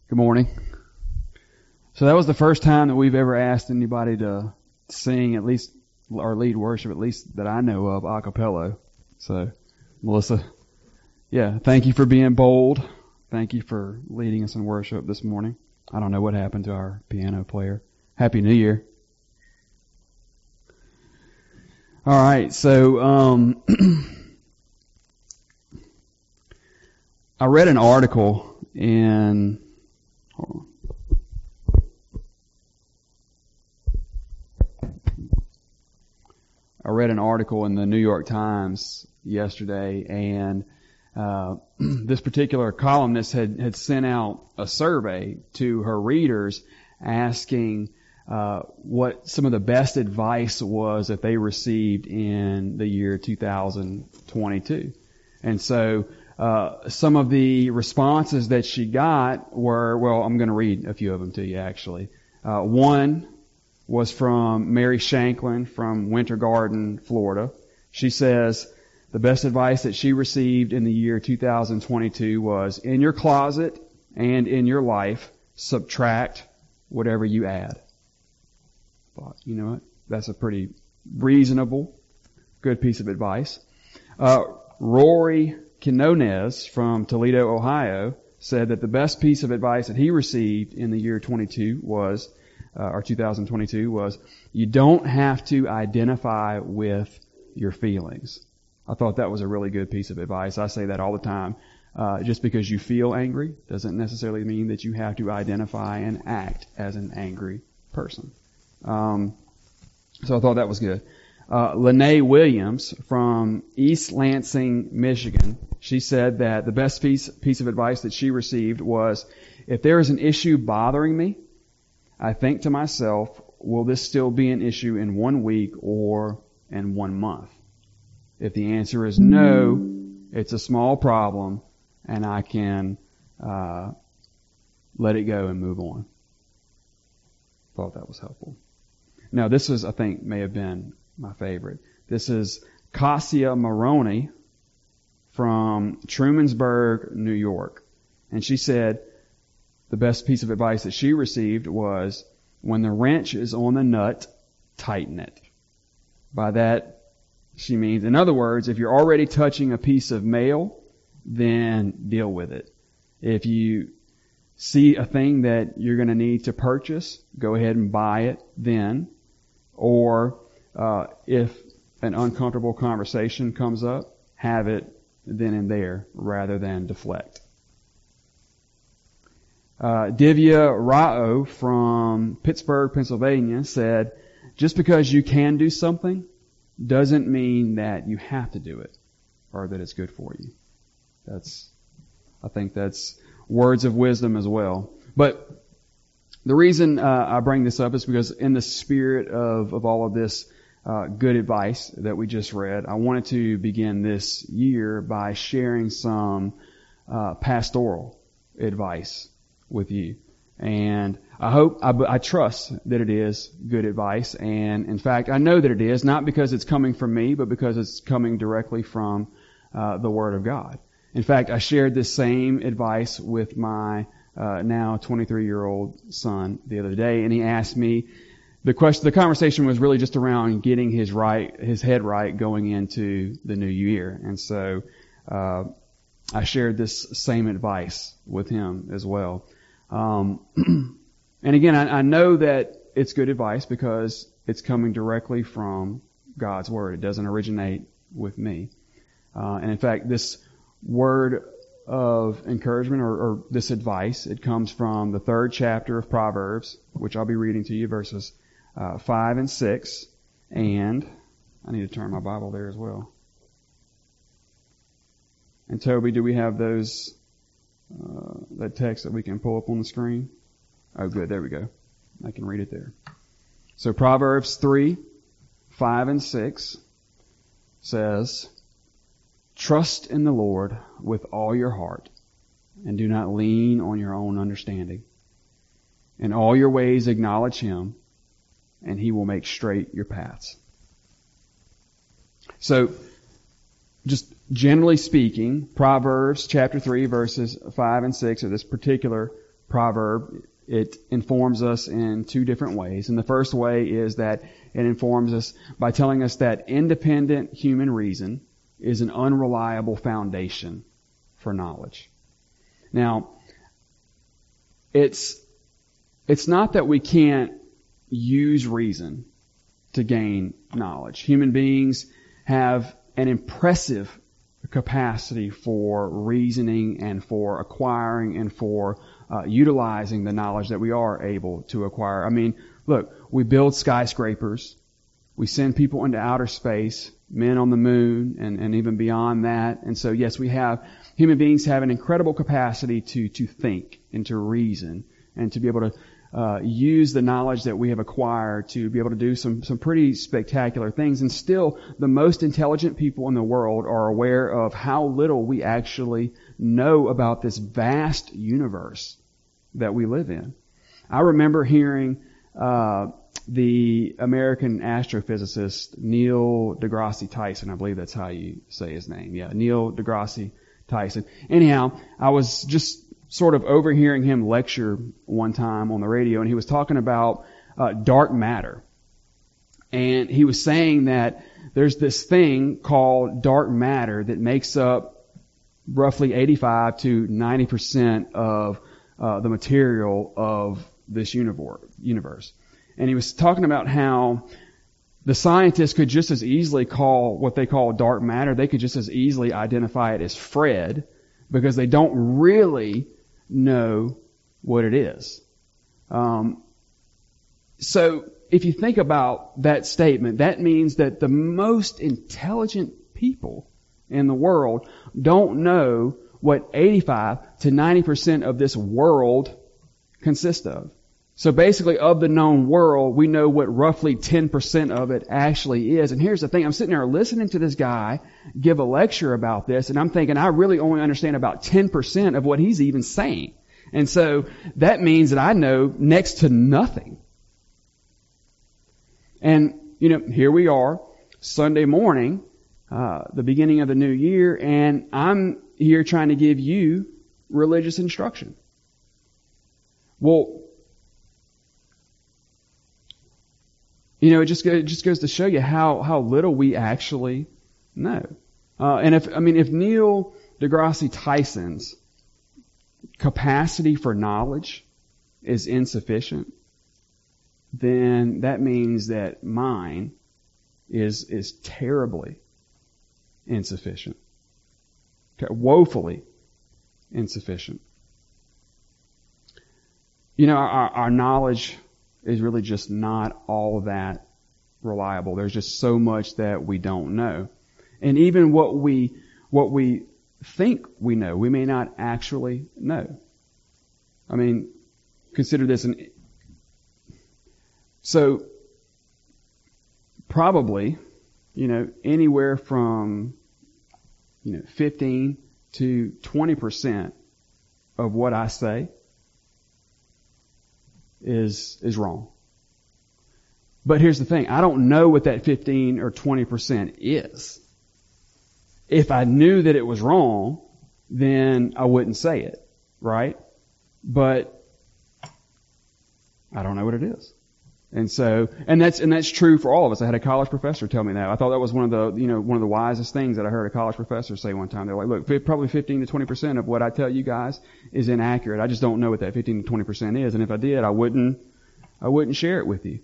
Good morning. So that was the first time that we've ever asked anybody to sing at least, or lead worship, at least that I know of, a cappella. So, Melissa, thank you for being bold. Thank you for leading us in worship this morning. I don't know what happened to our piano player. Happy New Year. All right, so I read an article in... Hold on. I read an article in the New York Times yesterday, and this particular columnist had sent out a survey to her readers asking what some of the best advice was that they received in the year 2022. And so some of the responses that she got were, well, I'm going to read a few of them to you, actually. One was from Mary Shanklin from Winter Garden, Florida. She says the best advice that she received in the year 2022 was, in your closet and in your life, subtract whatever you add. Thought, you know what? That's a pretty reasonable, good piece of advice. Rory Quinones from Toledo, Ohio, said that the best piece of advice that he received in the year 2022 was, you don't have to identify with your feelings. I thought that was a really good piece of advice. I say that all the time. Just because you feel angry doesn't necessarily mean that you have to identify and act as an angry person. So I thought that was good. Lene Williams from East Lansing, Michigan, she said that the best piece of advice that she received was, if there is an issue bothering me, I think to myself, will this still be an issue in 1 week or in 1 month? If the answer is no, it's a small problem and I can let it go and move on. Thought that was helpful. Now this is, I think, may have been my favorite. This is Cassia Maroney from Trumansburg, New York. And she said, the best piece of advice that she received was, when the wrench is on the nut, tighten it. By that, she means, in other words, if you're already touching a piece of mail, then deal with it. If you see a thing that you're going to need to purchase, go ahead and buy it then. Or if an uncomfortable conversation comes up, have it then and there rather than deflect. Divya Rao from Pittsburgh, Pennsylvania said, just because you can do something doesn't mean that you have to do it or that it's good for you. I think that's words of wisdom as well. But the reason I bring this up is because in the spirit of all of this good advice that we just read, I wanted to begin this year by sharing some pastoral advice with you. And I trust that it is good advice. And in fact, I know that it is, not because it's coming from me, but because it's coming directly from the Word of God. In fact, I shared this same advice with my now 23-year-old son the other day, and he asked me, the conversation was really just around getting his head right going into the new year. And so I shared this same advice with him as well. And again, I know that it's good advice because it's coming directly from God's Word. It doesn't originate with me. And in fact, this word of encouragement or this advice, it comes from the 3rd chapter of Proverbs, which I'll be reading to you, verses 5 and 6. And I need to turn my Bible there as well. And Toby, do we have those... that text that we can pull up on the screen? Oh, good. There we go. I can read it there. So Proverbs 3, 5 and 6 says, trust in the Lord with all your heart and do not lean on your own understanding. In all your ways acknowledge Him and He will make straight your paths. So just generally speaking, Proverbs chapter 3 verses 5 and 6, or this particular proverb, it informs us in two different ways. And the first way is that it informs us by telling us that independent human reason is an unreliable foundation for knowledge. Now, it's not that we can't use reason to gain knowledge. Human beings have an impressive capacity for reasoning and for acquiring and for utilizing the knowledge that we are able to acquire. I mean, look, we build skyscrapers. We send people into outer space, men on the moon, and even beyond that. And so, yes, human beings have an incredible capacity to think and to reason and to be able to use the knowledge that we have acquired to be able to do some pretty spectacular things. And still, the most intelligent people in the world are aware of how little we actually know about this vast universe that we live in. I remember hearing the American astrophysicist Neil deGrasse Tyson. I believe that's how you say his name. Yeah, Neil deGrasse Tyson. Anyhow, I was just sort of overhearing him lecture one time on the radio, and he was talking about dark matter. And he was saying that there's this thing called dark matter that makes up roughly 85 to 90% of the material of this universe. And he was talking about how the scientists could just as easily call what they call dark matter, they could just as easily identify it as Fred, because they don't really know what it is. So if you think about that statement, that means that the most intelligent people in the world don't know what 85 to 90% of this world consists of. So basically, of the known world, we know what roughly 10% of it actually is. And here's the thing, I'm sitting there listening to this guy give a lecture about this, and I'm thinking I really only understand about 10% of what he's even saying. And so that means that I know next to nothing. And, here we are, Sunday morning, the beginning of the new year, and I'm here trying to give you religious instruction. Well, it just goes to show you how little we actually know. And if Neil deGrasse Tyson's capacity for knowledge is insufficient, then that means that mine is terribly insufficient. Okay, woefully insufficient. Our knowledge is really just not all that reliable. There's just so much that we don't know. And even what we think we know, we may not actually know. I mean, consider this. So, probably, anywhere from, 15 to 20% of what I say is wrong. But here's the thing, I don't know what that 15 or 20% is. If I knew that it was wrong, then I wouldn't say it, right? But I don't know what it is. And that's true for all of us. I had a college professor tell me that. I thought that was one of the wisest things that I heard a college professor say one time. They're like, look, probably 15 to 20% of what I tell you guys is inaccurate. I just don't know what that 15 to 20% is. And if I did, I wouldn't share it with you.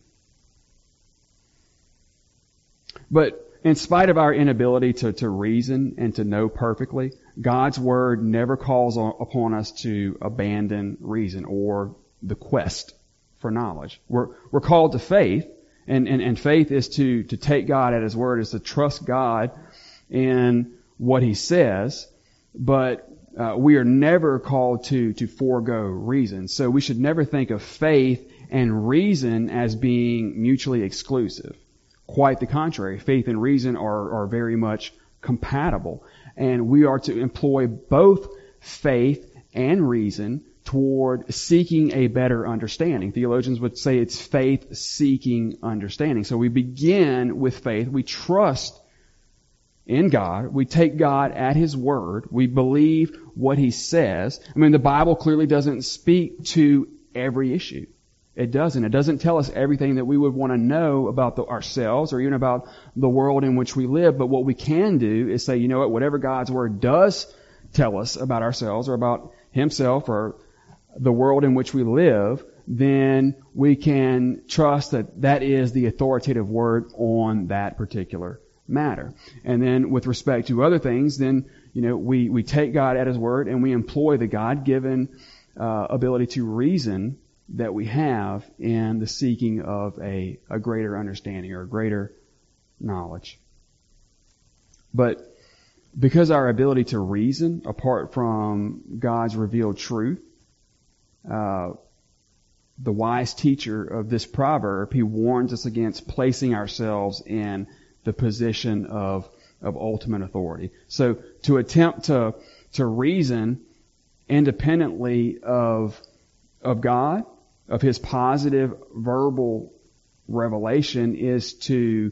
But in spite of our inability to reason and to know perfectly, God's Word never calls upon us to abandon reason or the quest for knowledge. We're called to faith, and faith is to take God at His word, is to trust God in what He says, but we are never called to forego reason. So we should never think of faith and reason as being mutually exclusive. Quite the contrary. Faith and reason are very much compatible, and we are to employ both faith and reason toward seeking a better understanding. Theologians would say it's faith-seeking understanding. So we begin with faith. We trust in God. We take God at His word. We believe what He says. I mean, the Bible clearly doesn't speak to every issue. It doesn't. It doesn't tell us everything that we would want to know about ourselves or even about the world in which we live. But what we can do is say, you know what, whatever God's word does tell us about ourselves or about Himself or the world in which we live, then we can trust that that is the authoritative word on that particular matter. And then with respect to other things, then, you know, we take God at His word and we employ the God-given ability to reason that we have in the seeking of a greater understanding or a greater knowledge. But because our ability to reason apart from God's revealed truth, the wise teacher of this proverb, he warns us against placing ourselves in the position of ultimate authority. So to attempt to reason independently of God, of His positive verbal revelation, is to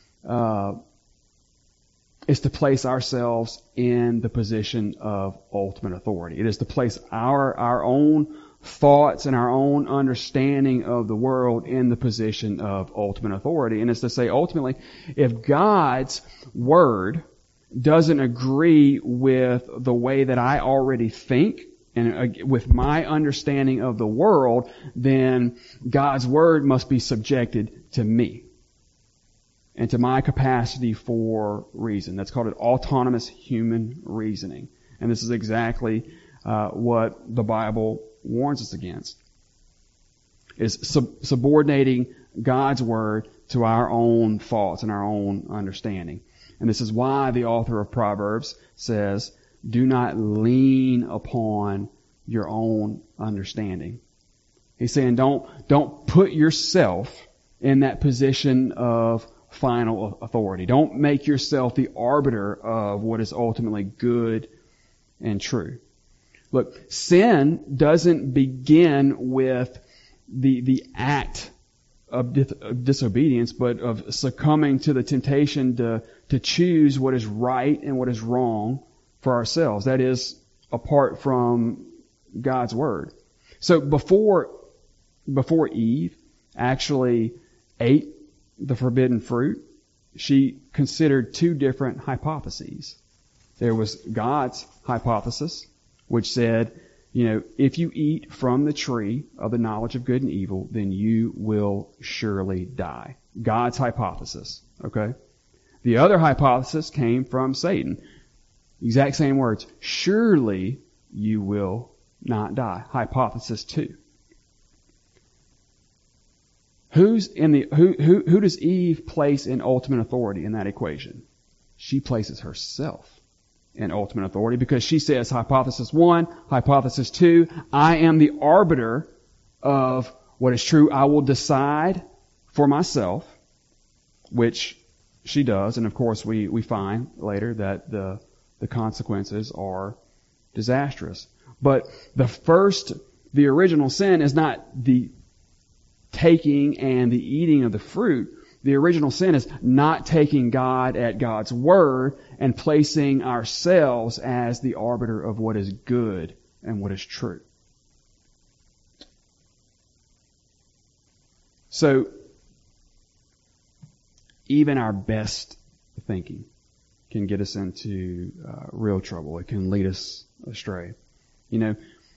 place ourselves in the position of ultimate authority. It is to place our own thoughts and our own understanding of the world in the position of ultimate authority. And it's to say, ultimately, if God's word doesn't agree with the way that I already think and with my understanding of the world, then God's word must be subjected to me and to my capacity for reason. That's called autonomous human reasoning. And this is exactly what the Bible warns us against, is subordinating God's word to our own thoughts and our own understanding. And this is why the author of Proverbs says, do not lean upon your own understanding. He's saying don't put yourself in that position of final authority. Don't make yourself the arbiter of what is ultimately good and true. Look, sin doesn't begin with the act of disobedience, but of succumbing to the temptation to choose what is right and what is wrong for ourselves. That is, apart from God's word. So before Eve actually ate the forbidden fruit, she considered two different hypotheses. There was God's hypothesis, which said, you know, if you eat from the tree of the knowledge of good and evil, then you will surely die. God's hypothesis, okay? The other hypothesis came from Satan. Exact same words. Surely you will not die. Hypothesis 2. Who does Eve place in ultimate authority in that equation? She places herself in ultimate authority because she says, hypothesis 1, hypothesis 2, I am the arbiter of what is true. I will decide for myself, which she does. And of course we find later that the consequences are disastrous. But the original sin is not the taking and the eating of the fruit. The original sin is not taking God at God's word and placing ourselves as the arbiter of what is good and what is true. So, even our best thinking can get us into real trouble. It can lead us astray. You know,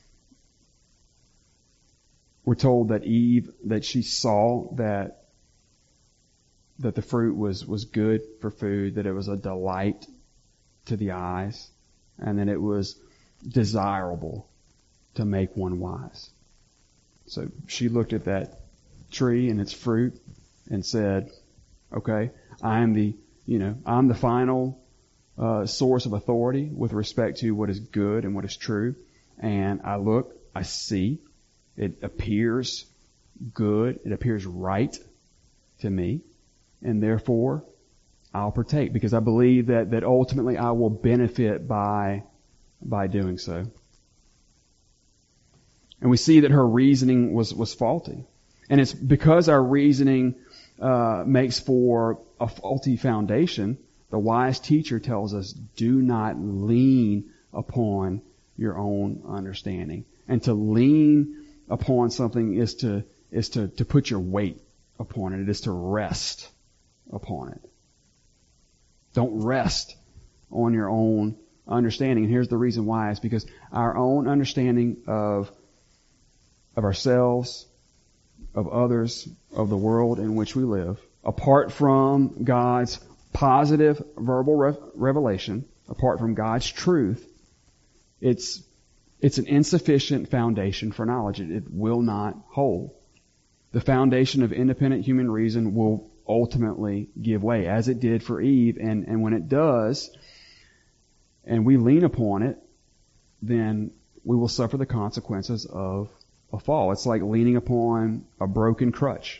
we're told that Eve, that she saw that the fruit was good for food, that it was a delight to the eyes, and that it was desirable to make one wise. So she looked at that tree and its fruit and said, okay, I'm the final source of authority with respect to what is good and what is true. And I see, it appears good, it appears right to me, and therefore I'll partake because I believe that ultimately I will benefit by doing so. And we see that her reasoning was faulty. And it's because our reasoning makes for a faulty foundation The wise teacher tells us, do not lean upon your own understanding. And to lean upon something is to put your weight upon it. It is to rest upon it. Don't rest on your own understanding. And here's the reason why. It's because our own understanding of ourselves, of others, of the world in which we live, apart from God's positive verbal revelation, apart from God's truth, it's an insufficient foundation for knowledge. It will not hold. The foundation of independent human reason will ultimately give way, as it did for Eve. And when it does, and we lean upon it, then we will suffer the consequences of a fall. It's like leaning upon a broken crutch.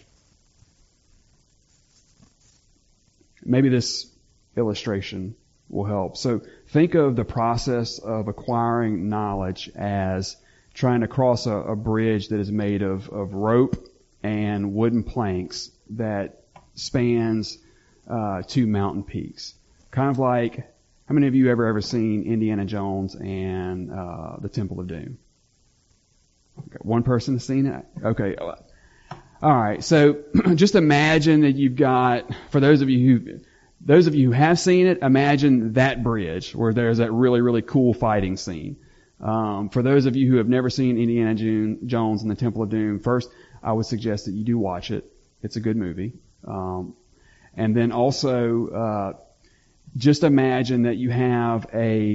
Maybe this illustration will help. So think of the process of acquiring knowledge as trying to cross a bridge that is made of rope and wooden planks that spans two mountain peaks. Kind of like, how many of you ever seen Indiana Jones and the Temple of Doom? Okay, one person has seen it? Okay. All right. So just imagine that you've got, for those of you who have seen it, imagine that bridge where there's that really, really cool fighting scene. For those of you who have never seen Indiana Jones and the Temple of Doom, first, I would suggest that you do watch it. It's a good movie. And then also, just imagine that you have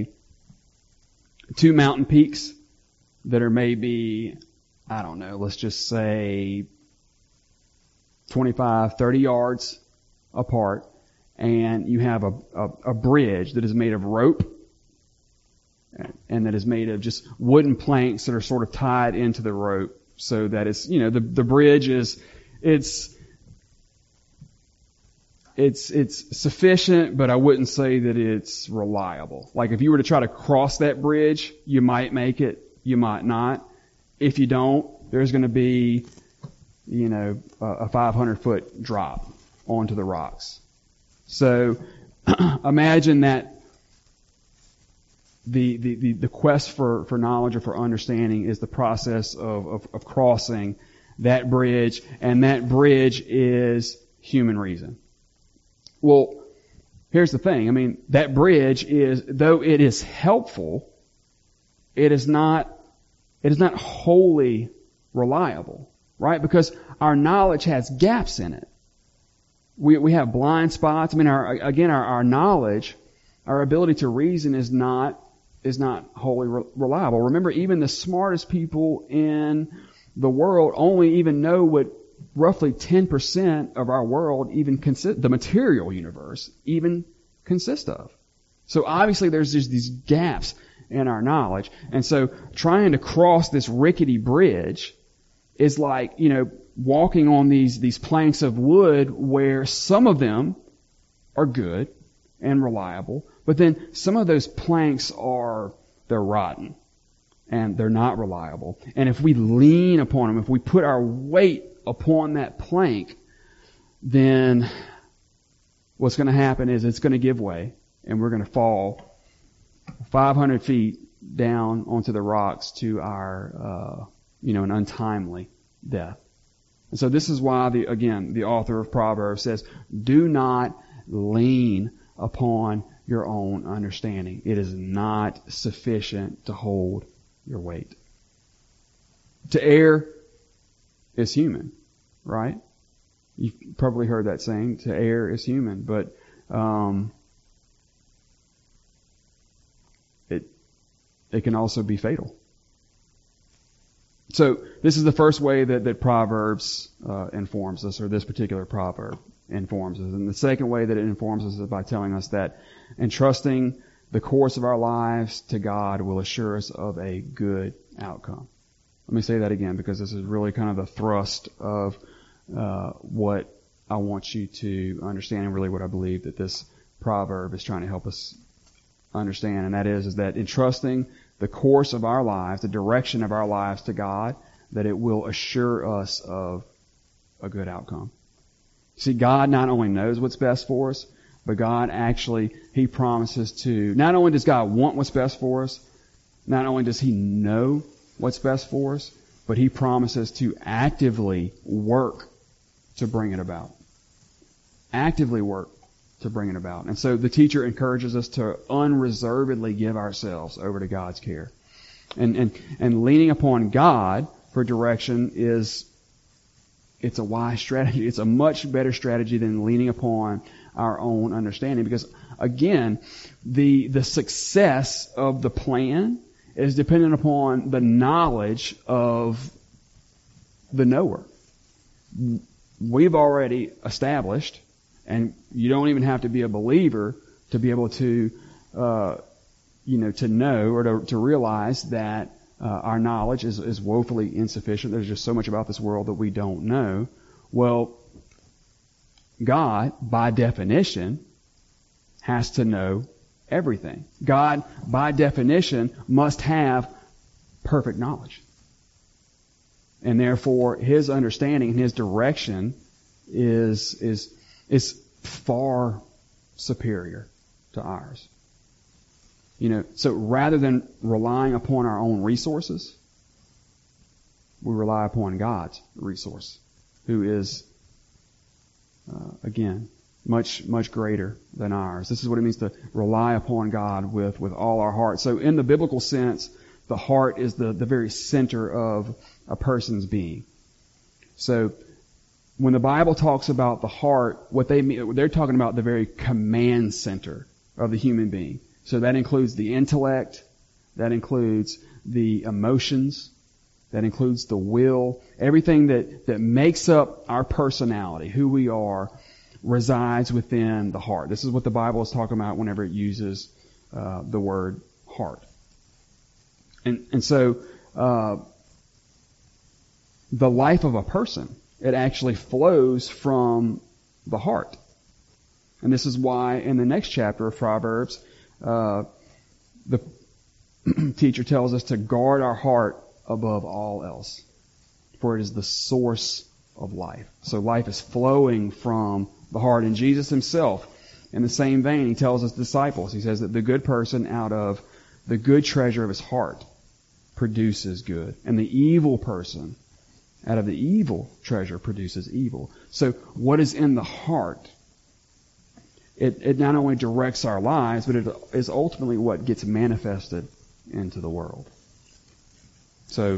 two mountain peaks that are maybe, I don't know, let's just say 25, 30 yards apart, and you have a bridge that is made of rope and that is made of just wooden planks that are sort of tied into the rope so that it's, the bridge is, it's sufficient, but I wouldn't say that it's reliable. Like if you were to try to cross that bridge, you might make it, you might not. If you don't, there's going to be, a 500-foot drop onto the rocks. So imagine that the quest for knowledge or for understanding is the process of crossing that bridge, and that bridge is human reason. Well, here's the thing. I mean, that bridge is, though it is helpful, it is not wholly reliable, right? Because our knowledge has gaps in it. We have blind spots. I mean, our knowledge, our ability to reason is not wholly reliable. Remember, even the smartest people in the world only even know what roughly 10% of our world the material universe even consists of. So obviously there's just these gaps in our knowledge. And so trying to cross this rickety bridge is like, walking on these planks of wood where some of them are good and reliable, but then some of those planks they're rotten and they're not reliable. And if we lean upon them, if we put our weight upon that plank, then what's going to happen is it's going to give way and we're going to fall 500 feet down onto the rocks to our, an untimely death. And so this is why the author of Proverbs says, do not lean upon your own understanding. It is not sufficient to hold your weight. To err is human, right? You've probably heard that saying, to err is human, but it can also be fatal. So this is the first way that Proverbs informs us, or this particular proverb informs us. And the second way that it informs us is by telling us that entrusting the course of our lives to God will assure us of a good outcome. Let me say that again, because this is really kind of the thrust of what I want you to understand, and really what I believe that this proverb is trying to help us understand. And that is that entrusting the course of our lives, the direction of our lives to God, that it will assure us of a good outcome. See, God not only knows what's best for us, But God actually, He promises to, not only does God want what's best for us, not only does He know what's best for us, but He promises to actively work to bring it about. Actively work to bring it about. And so the teacher encourages us to unreservedly give ourselves over to God's care. And leaning upon God for direction it's a wise strategy. It's a much better strategy than leaning upon our own understanding, because again, the success of the plan is dependent upon the knowledge of the knower. We've already established, and you don't even have to be a believer to be able to, to know or to realize that our knowledge is woefully insufficient. There's just so much about this world that we don't know. Well, God, by definition, has to know everything. God, by definition, must have perfect knowledge. And therefore, His understanding and His direction is far superior to ours. So rather than relying upon our own resources, we rely upon God's resource, who is, again, much, much greater than ours. This is what it means to rely upon God with all our heart. So in the biblical sense, the heart is the very center of a person's being. So when the Bible talks about the heart, what they mean, they're talking about the very command center of the human being. So that includes the intellect, that includes the emotions, that includes the will. Everything that makes up our personality, who we are, resides within the heart. This is what the Bible is talking about whenever it uses the word heart. And so the life of a person, it actually flows from the heart. And this is why in the next chapter of Proverbs, the teacher tells us to guard our heart above all else, for it is the source of life. So life is flowing from the heart. And Jesus Himself, in the same vein, He tells His disciples, He says that the good person out of the good treasure of his heart produces good, and the evil person out of the evil treasure produces evil. So what is in the heart, it not only directs our lives, but it is ultimately what gets manifested into the world. So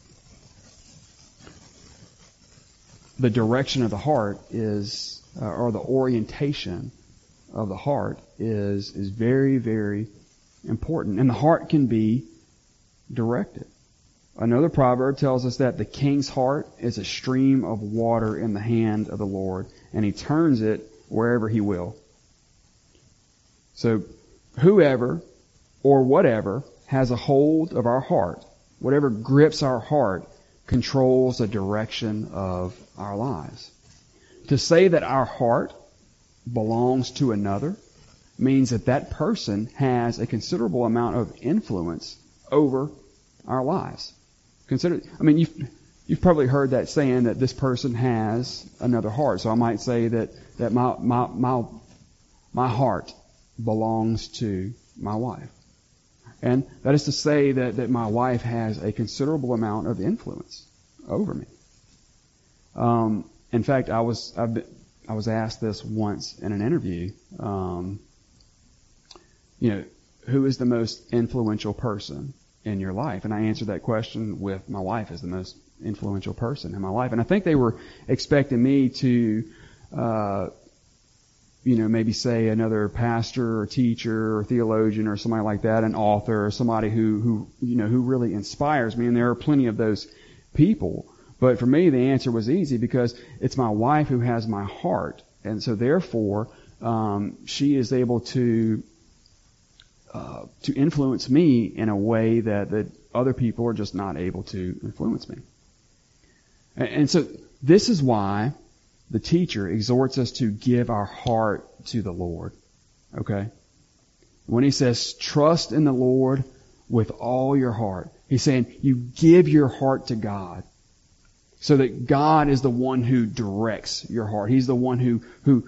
the direction of the heart is, or the orientation of the heart is very, very important. And the heart can be directed. Another proverb tells us that the king's heart is a stream of water in the hand of the Lord, and He turns it wherever He will. So whoever or whatever has a hold of our heart, whatever grips our heart, controls the direction of our lives. To say that our heart belongs to another means that that person has a considerable amount of influence over our lives. You've probably heard that saying that this person has another heart. So I might say that my heart belongs to my wife. And that is to say that my wife has a considerable amount of influence over me. In fact, I was asked this once in an interview. Who is the most influential person in your life? And I answered that question with my wife as the most influential person in my life. And I think they were expecting me to, maybe say another pastor or teacher or theologian or somebody like that, an author or somebody who really inspires me. And there are plenty of those people. But for me, the answer was easy because it's my wife who has my heart. And so therefore, she is able to influence me in a way that other people are just not able to influence me. And so this is why the teacher exhorts us to give our heart to the Lord. Okay? When he says, trust in the Lord with all your heart, he's saying you give your heart to God so that God is the one who directs your heart. He's the one who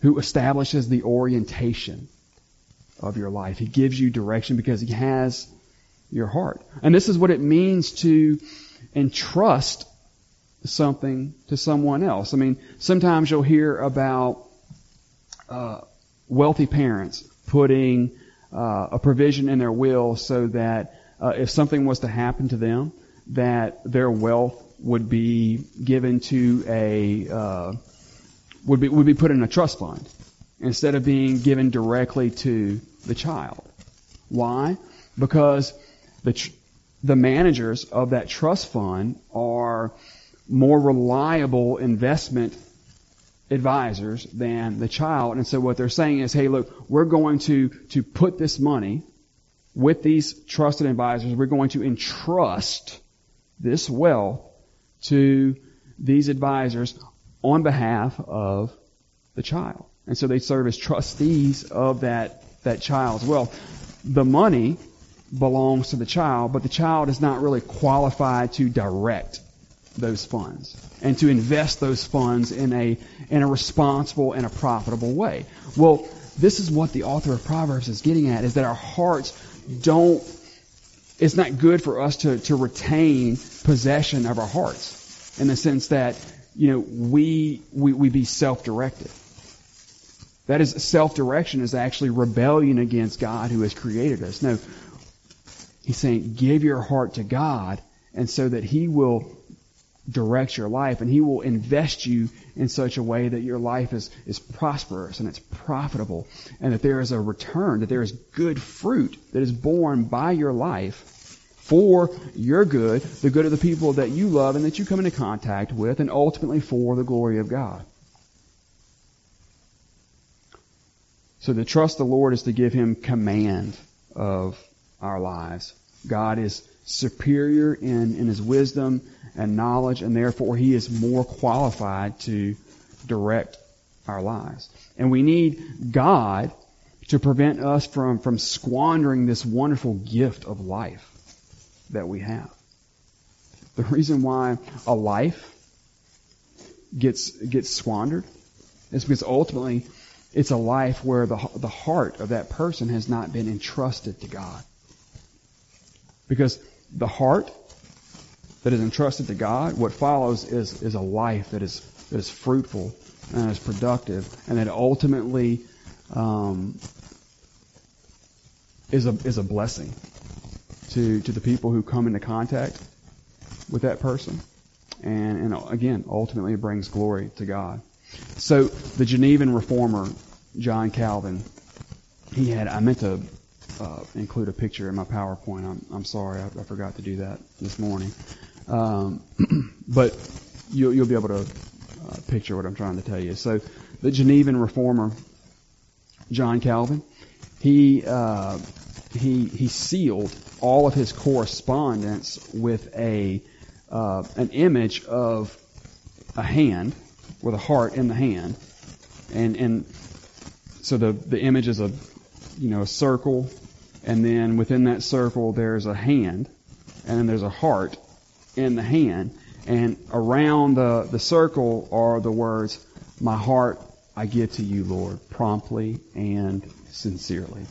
who establishes the orientation of your life. He gives you direction because He has your heart. And this is what it means to entrust something to someone else. I mean, sometimes you'll hear about wealthy parents putting a provision in their will so that if something was to happen to them, that their wealth would be given to would be put in a trust fund instead of being given directly to the child. Why? Because the managers of that trust fund are more reliable investment advisors than the child. And so what they're saying is, hey, look, we're going to put this money with these trusted advisors. We're going to entrust this wealth to these advisors on behalf of the child. And so they serve as trustees of that child's wealth. The money belongs to the child, but the child is not really qualified to direct those funds and to invest those funds in a responsible and a profitable way. Well, this is what the author of Proverbs is getting at, is that our hearts it's not good for us to retain possession of our hearts in the sense that, we be self-directed. That is, self-direction is actually rebellion against God who has created us. No, he's saying give your heart to God, and so that He will direct your life and He will invest you in such a way that your life is prosperous and it's profitable, and that there is a return, that there is good fruit that is born by your life for your good, the good of the people that you love and that you come into contact with, and ultimately for the glory of God. So to trust the Lord is to give Him command of our lives. God is superior in His wisdom and knowledge, and therefore He is more qualified to direct our lives. And we need God to prevent us from squandering this wonderful gift of life that we have. The reason why a life gets squandered is because ultimately it's a life where the heart of that person has not been entrusted to God. Because the heart that is entrusted to God, what follows is a life that is fruitful and is productive, and that ultimately is a blessing to the people who come into contact with that person, and again ultimately brings glory to God. So the Genevan reformer John Calvin, I meant to include a picture in my PowerPoint. I'm sorry, I forgot to do that this morning. But you'll be able to picture what I'm trying to tell you. So the Genevan reformer John Calvin, he sealed all of his correspondence with an image of a hand with a heart in the hand, and so the image is a circle, and then within that circle there's a hand, and then there's a heart in the hand, and around the circle are the words, "My heart I give to you, Lord, promptly and sincerely."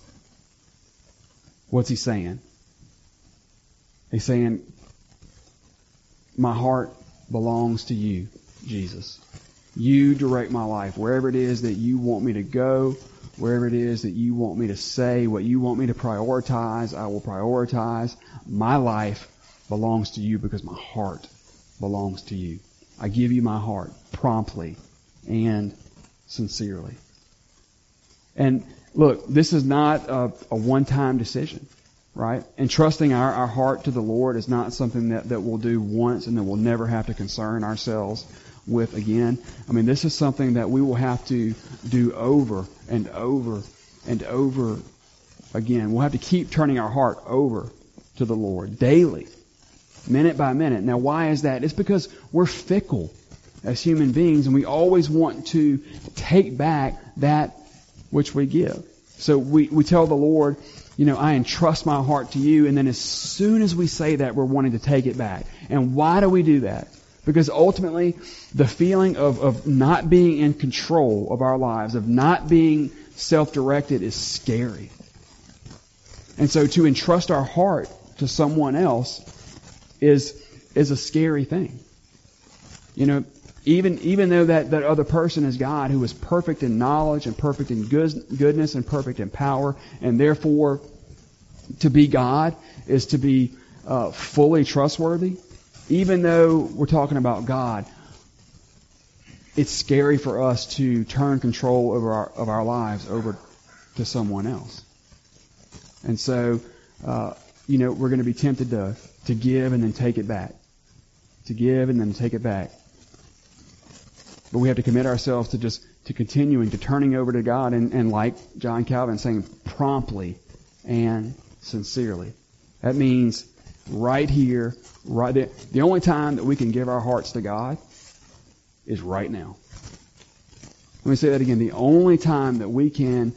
What's he saying? He's saying, my heart belongs to you, Jesus. You direct my life. Wherever it is that you want me to go, wherever it is that you want me to say, what you want me to prioritize, I will prioritize. My life belongs to you because my heart belongs to you. I give you my heart promptly and sincerely. And look, this is not a one-time decision, right? Entrusting our heart to the Lord is not something that we'll do once and that we'll never have to concern ourselves with again. I mean, this is something that we will have to do over and over and over again. We'll have to keep turning our heart over to the Lord daily, minute by minute. Now, why is that? It's because we're fickle as human beings, and we always want to take back that which we give. So we tell the Lord, I entrust my heart to you, and then as soon as we say that, we're wanting to take it back. And why do we do that? Because ultimately, the feeling of not being in control of our lives, of not being self-directed, is scary. And so to entrust our heart to someone else is a scary thing. You know, even though that other person is God, who is perfect in knowledge and perfect in goodness and perfect in power, and therefore to be God is to be fully trustworthy. Even though we're talking about God, it's scary for us to turn control of our lives over to someone else. And so, we're going to be tempted to give and then take it back. To give and then take it back. But we have to commit ourselves to continuing, to turning over to God, and like John Calvin saying, promptly and sincerely. That means right here, right there. The only time that we can give our hearts to God is right now. Let me say that again. The only time that we can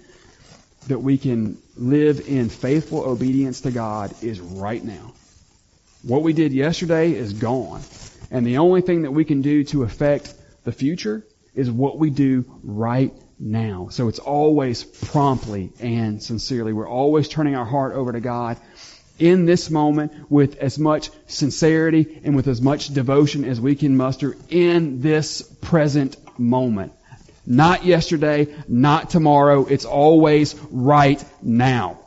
live in faithful obedience to God is right now. What we did yesterday is gone. And the only thing that we can do to affect the future is what we do right now. So it's always promptly and sincerely. We're always turning our heart over to God in this moment with as much sincerity and with as much devotion as we can muster in this present moment. Not yesterday, not tomorrow. It's always right now.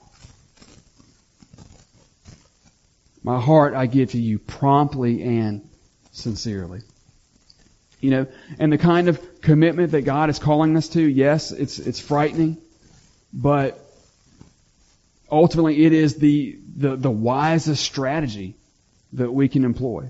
My heart I give to you promptly and sincerely. And the kind of commitment that God is calling us to, yes, it's frightening, but ultimately it is the wisest strategy that we can employ.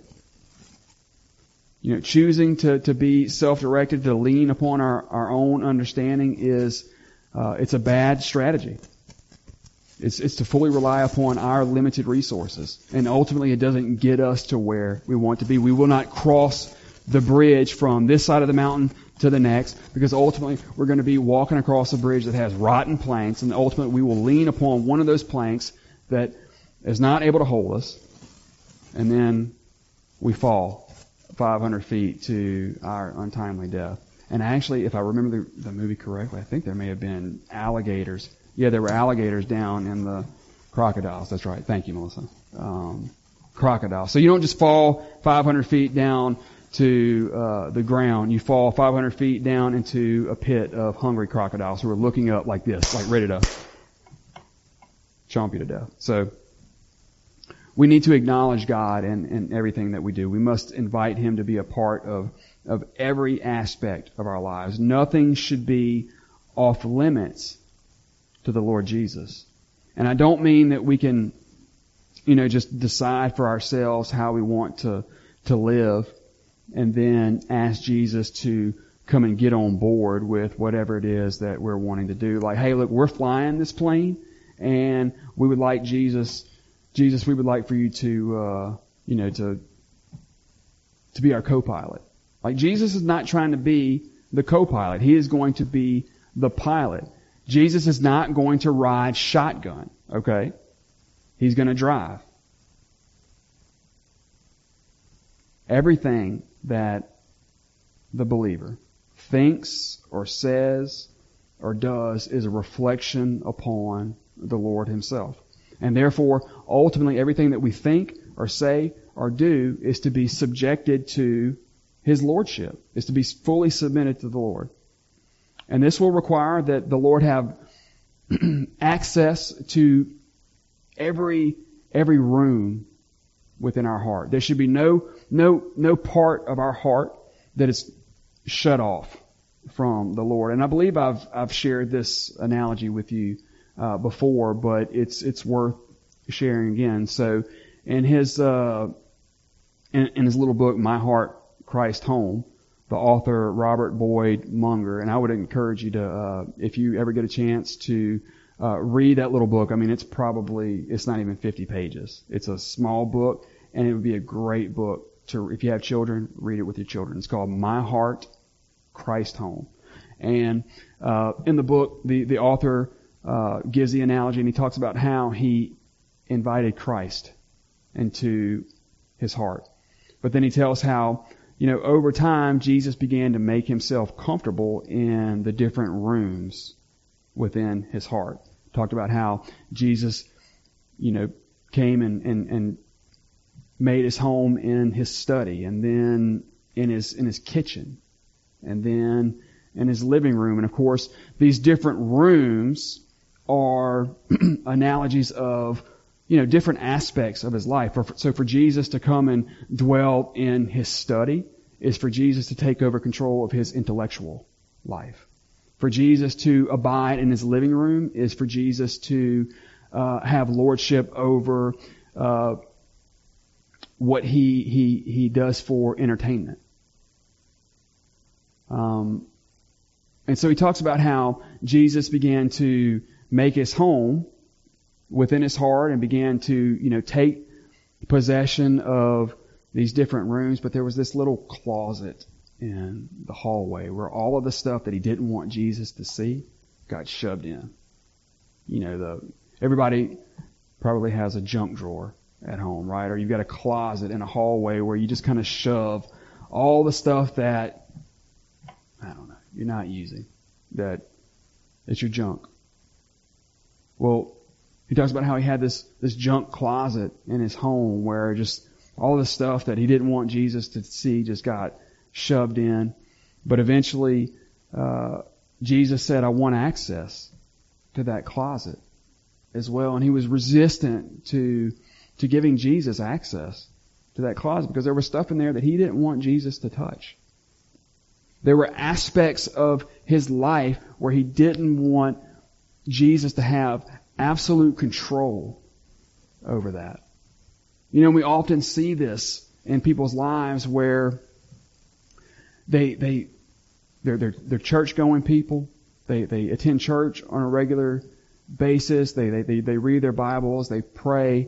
Choosing to be self-directed, to lean upon our own understanding it's a bad strategy. It's to fully rely upon our limited resources. And ultimately it doesn't get us to where we want to be. We will not cross the bridge from this side of the mountain to the next, because ultimately we're going to be walking across a bridge that has rotten planks, and ultimately we will lean upon one of those planks that is not able to hold us, and then we fall 500 feet to our untimely death. And actually, if I remember the movie correctly, I think there may have been alligators. Yeah, there were alligators down in the crocodiles. That's right. Thank you, Melissa. Crocodiles. So you don't just fall 500 feet down to the ground. You fall 500 feet down into a pit of hungry crocodiles who are looking up like this, like ready to chomp you to death. So we need to acknowledge God in everything that we do. We must invite Him to be a part of every aspect of our lives. Nothing should be off limits to the Lord Jesus. And I don't mean that we can, just decide for ourselves how we want to live and then ask Jesus to come and get on board with whatever it is that we're wanting to do. Like, hey, look, we're flying this plane, and we would like Jesus, we would like for you to be our co-pilot. Like, Jesus is not trying to be the co-pilot. He is going to be the pilot. Jesus is not going to ride shotgun, okay? He's going to drive. Everything that the believer thinks or says or does is a reflection upon the Lord Himself. And therefore, ultimately, everything that we think or say or do is to be subjected to His Lordship, is to be fully submitted to the Lord. And this will require that the Lord have access to every room within our heart. There should be no part of our heart that is shut off from the Lord. And I believe I've shared this analogy with you before, but it's worth sharing again. So in his little book, My Heart, Christ Home, the author Robert Boyd Munger, and I would encourage you to, if you ever get a chance to read that little book. I mean, it's not even 50 pages. It's a small book, and it would be a great book to, if you have children, read it with your children. It's called My Heart, Christ Home. And in the book, the author gives the analogy, and he talks about how he invited Christ into his heart. But then he tells how, over time, Jesus began to make himself comfortable in the different rooms within his heart. Talked about how Jesus, came and made his home in his study, and then in his kitchen, and then in his living room. And of course, these different rooms are analogies of, different aspects of his life. So for Jesus to come and dwell in his study is for Jesus to take over control of his intellectual life. For Jesus to abide in his living room is for Jesus to have lordship over what he does for entertainment. And so he talks about how Jesus began to make his home within his heart and began to, take possession of these different rooms. But there was this little closet in the hallway where all of the stuff that he didn't want Jesus to see got shoved in. Everybody probably has a junk drawer at home, right? Or you've got a closet in a hallway where you just kind of shove all the stuff that, you're not using, that it's your junk. Well, he talks about how he had this junk closet in his home where just all the stuff that he didn't want Jesus to see just got shoved in. But eventually, Jesus said, I want access to that closet as well. And he was resistant to giving Jesus access to that closet because there was stuff in there that he didn't want Jesus to touch. There were aspects of his life where he didn't want Jesus to have absolute control over that. We often see this in people's lives where they're church-going people. They attend church on a regular basis. They read their Bibles. They pray.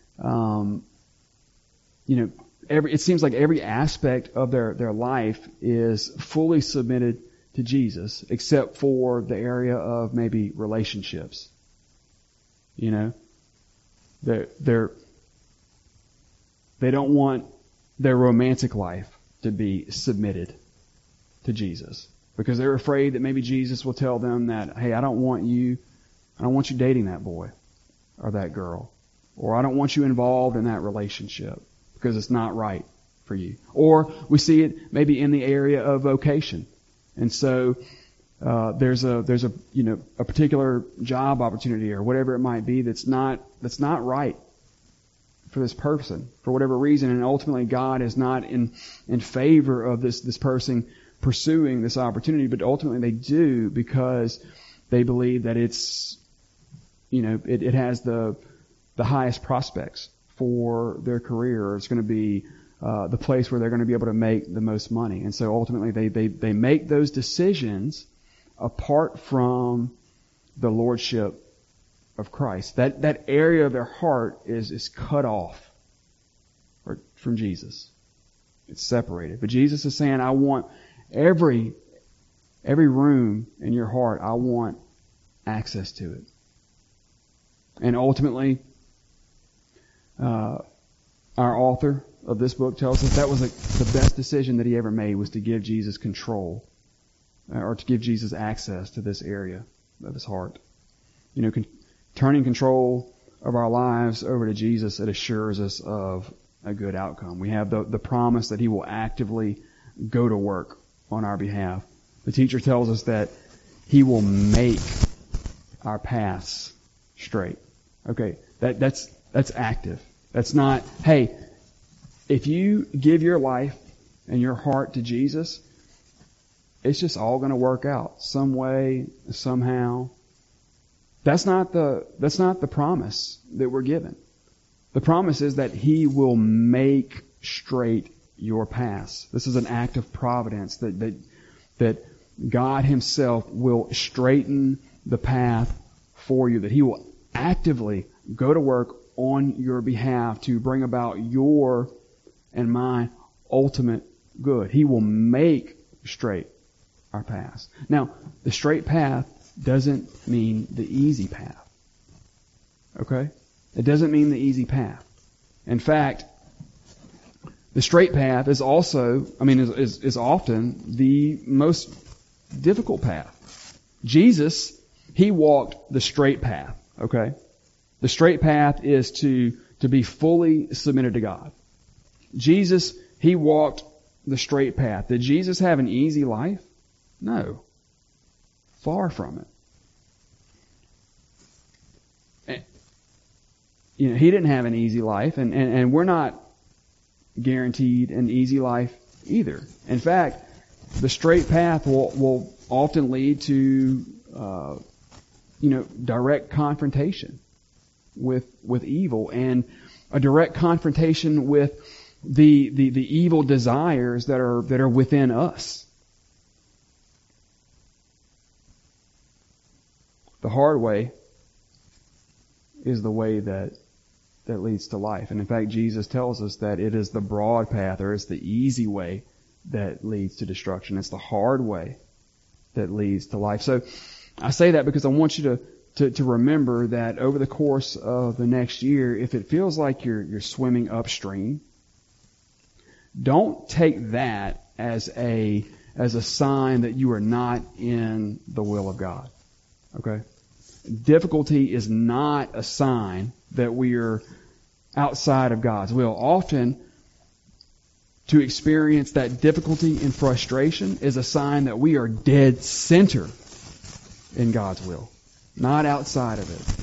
It seems like every aspect of their life is fully submitted to Jesus, except for the area of maybe relationships. They don't want their romantic life to be submitted to Jesus because they're afraid that maybe Jesus will tell them that, hey, I don't want you dating that boy or that girl, or I don't want you involved in that relationship because it's not right for you. Or we see it maybe in the area of vocation. And so there's a particular job opportunity or whatever it might be that's not right for this person for whatever reason, and ultimately God is not in favor of this person pursuing this opportunity, but ultimately they do because they believe that it's it has the highest prospects for their career, or it's going to be the place where they're going to be able to make the most money. And so ultimately they make those decisions apart from the lordship of Christ. That area of their heart is cut off from Jesus. It's separated. But Jesus is saying, I want every room in your heart, I want access to it. And ultimately, our author of this book tells us that was the best decision that he ever made, was to give Jesus control, or to give Jesus access to this area of his heart. Turning control of our lives over to Jesus, it assures us of a good outcome. We have the promise that he will actively go to work on our behalf. The teacher tells us that he will make our paths straight. Okay, that's active. That's not, hey, if you give your life and your heart to Jesus, it's just all going to work out some way, somehow. That's not the promise that we're given. The promise is that he will make straight your paths. This is an act of providence that God himself will straighten the path for you, that he will actively go to work on your behalf to bring about your and my ultimate good. He will make straight our paths. Now, the straight path doesn't mean the easy path. Okay? It doesn't mean the easy path. In fact, The straight path is also, is often the most difficult path. Jesus, he walked the straight path, okay? The straight path is to be fully submitted to God. Jesus, he walked the straight path. Did Jesus have an easy life? No. Far from it. He didn't have an easy life, and we're not guaranteed an easy life either. In fact, the straight path will often lead to direct confrontation with evil, and a direct confrontation with the evil desires that are within us. The hard way is the way that leads to life. And in fact, Jesus tells us that it is the broad path, or it's the easy way that leads to destruction. It's the hard way that leads to life. So I say that because I want you to remember that over the course of the next year, if it feels like you're swimming upstream, don't take that as a sign that you are not in the will of God. Okay? Difficulty is not a sign that we are outside of God's will. Often, to experience that difficulty and frustration is a sign that we are dead center in God's will, not outside of it.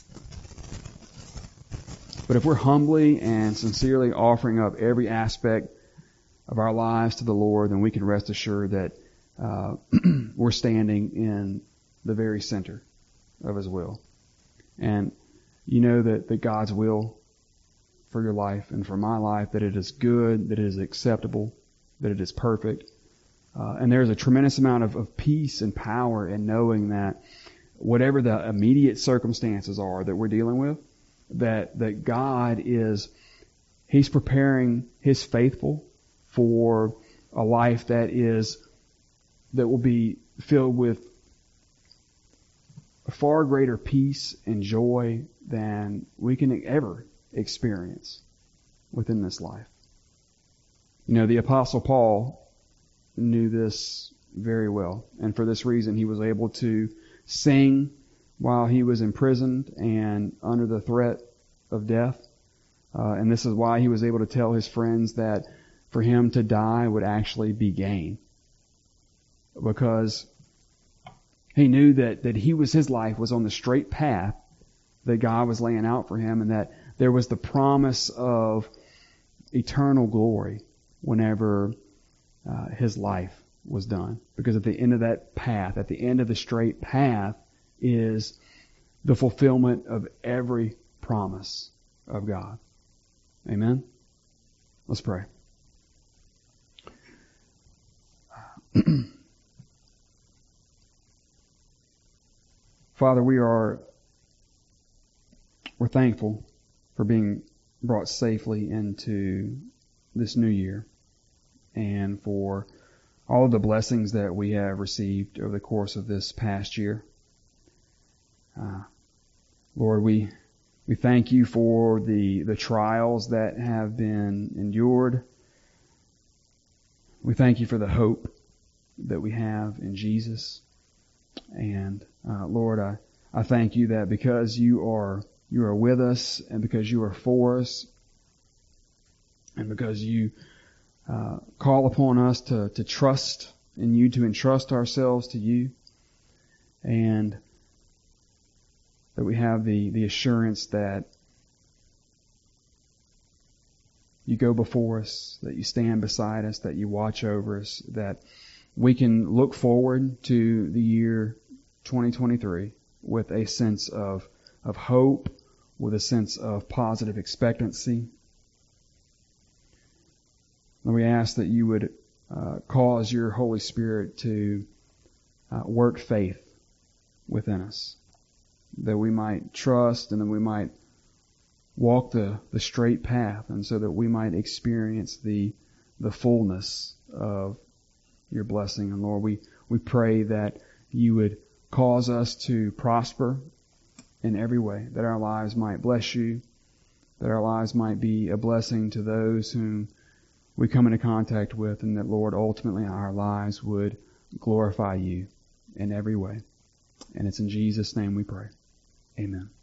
But if we're humbly and sincerely offering up every aspect of our lives to the Lord, then we can rest assured that we're standing in the very center of His will. And you know that God's will for your life and for my life, that it is good, that it is acceptable, that it is perfect. And there's a tremendous amount of peace and power in knowing that whatever the immediate circumstances are that we're dealing with, that God He's preparing His faithful for a life that will be filled with a far greater peace and joy than we can ever experience within this life. The Apostle Paul knew this very well, and for this reason he was able to sing while he was imprisoned and under the threat of death. And this is why he was able to tell his friends that for him to die would actually be gain. Because he knew that his life was on the straight path that God was laying out for him, and that there was the promise of eternal glory whenever his life was done. Because at the end of that path, at the end of the straight path, is the fulfillment of every promise of God. Amen? Let's pray. Father, we're thankful for being brought safely into this new year, and for all of the blessings that we have received over the course of this past year. Lord, we thank you for the trials that have been endured. We thank you for the hope that we have in Jesus. And Lord, I thank you that because you are with us, and because you are for us, and because you call upon us to trust in you, to entrust ourselves to you, and that we have the assurance that you go before us, that you stand beside us, that you watch over us, that we can look forward to the year 2023 with a sense of hope, with a sense of positive expectancy. And we ask that you would cause your Holy Spirit to work faith within us, that we might trust, and that we might walk the straight path, and so that we might experience the fullness of your blessing. And Lord, we pray that you would cause us to prosper in every way, that our lives might bless you, that our lives might be a blessing to those whom we come into contact with, and that, Lord, ultimately our lives would glorify you in every way. And it's in Jesus' name we pray. Amen.